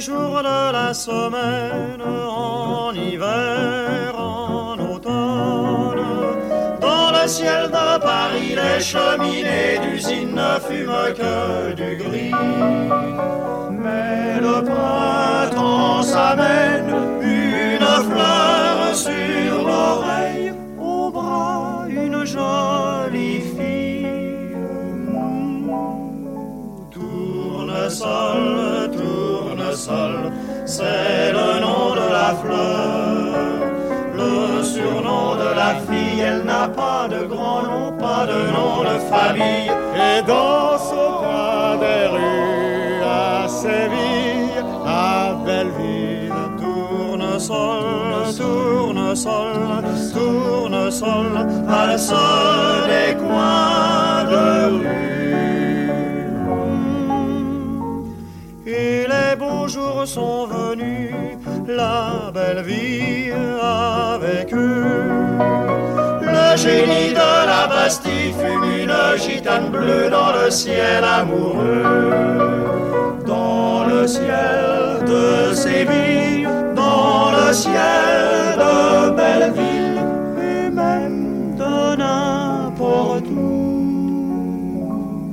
jours de la semaine, en hiver, en automne. Dans le ciel de Paris, les cheminées d'usines ne fument que du gris. Mais le printemps s'amène, une fleur sur l'oreille, au bras une jolie fille. Tournesol, tournesol, c'est le nom de la fleur. Le surnom de la fille, elle n'a pas de grand nom, pas de nom de famille. Et dans ce coin des rues à Séville, à Belleville, tournesol, tournesol, tournesol, valse des coins de rue. Et les beaux jours sont venus, la belle vie avec eux. Le génie de la Bastille fume une gitane bleue dans le ciel amoureux. Dans le ciel de Séville, dans le ciel de Belleville, et même de n'importe où.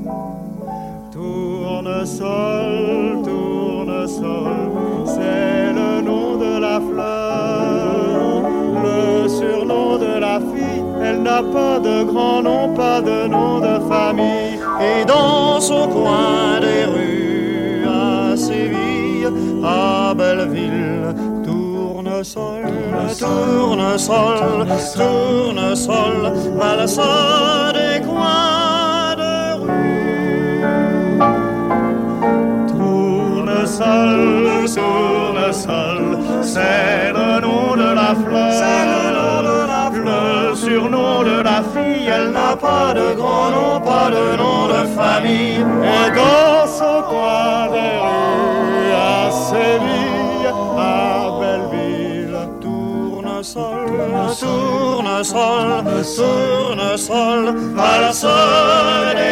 Tournesol, tournesol, c'est le nom de la fleur, le surnom de la fille. Elle n'a pas de grand nom, pas de nom de famille. Et dans son coin des rues, à Séville, à Belleville, tournesol, tournesol, tournesol, valse des coins de rue. Tournesol, tournesol, c'est le nom de la fleur, le surnom de la fille. Elle n'a pas de grand nom, pas de nom de famille. Et dans ce coin des rues, à Séville, à Belleville, tournesol, tournesol, tournesol, valse des